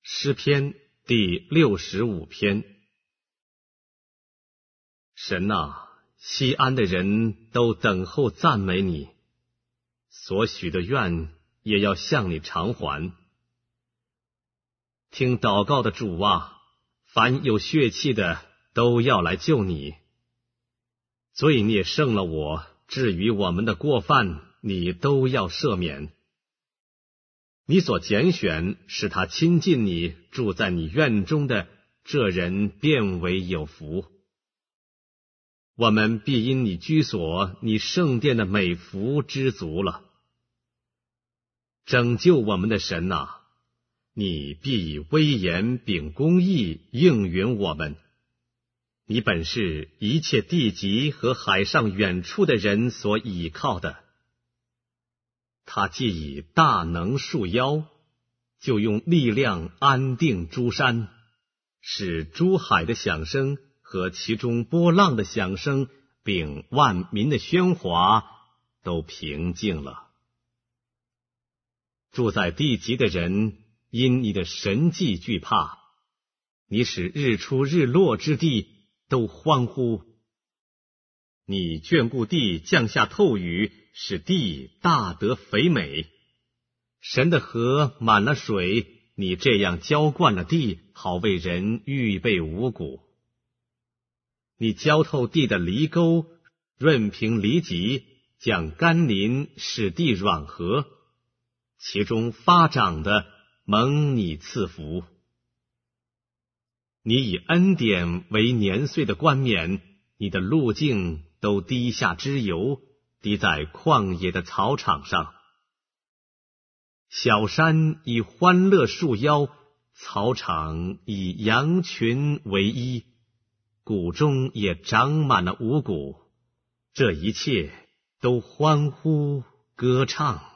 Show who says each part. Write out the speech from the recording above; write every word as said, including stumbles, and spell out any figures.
Speaker 1: 诗篇第六十五篇。神啊，西安的人都等候赞美你，所许的愿也要向你偿还。听祷告的主啊，凡有血气的都要来救你。罪孽胜了我，至于我们的过犯，你都要赦免。你所拣选使他亲近你，住在你院中的这人便为有福。我们必因你居所，你圣殿的美福知足了。拯救我们的神啊，你必以威严秉公义应允我们。你本是一切地极和海上远处的人所倚靠的。他既以大能束腰，就用力量安定诸山，使诸海的响声和其中波浪的响声，并万民的喧哗都平静了。住在地极的人因你的神迹惧怕，你使日出日落之地都欢呼。你眷顾地降下透雨，使地大得肥美。神的河满了水，你这样浇灌了地，好为人预备五谷。你浇透地的犁沟，润平犁脊，将甘霖使地软和，其中发长的蒙你赐福。你以恩典为年岁的冠冕，你的路径都滴下脂油，滴在旷野的草场上。小山以欢乐束腰，草场以羊群为衣，谷中也长满了五谷，这一切都欢呼歌唱。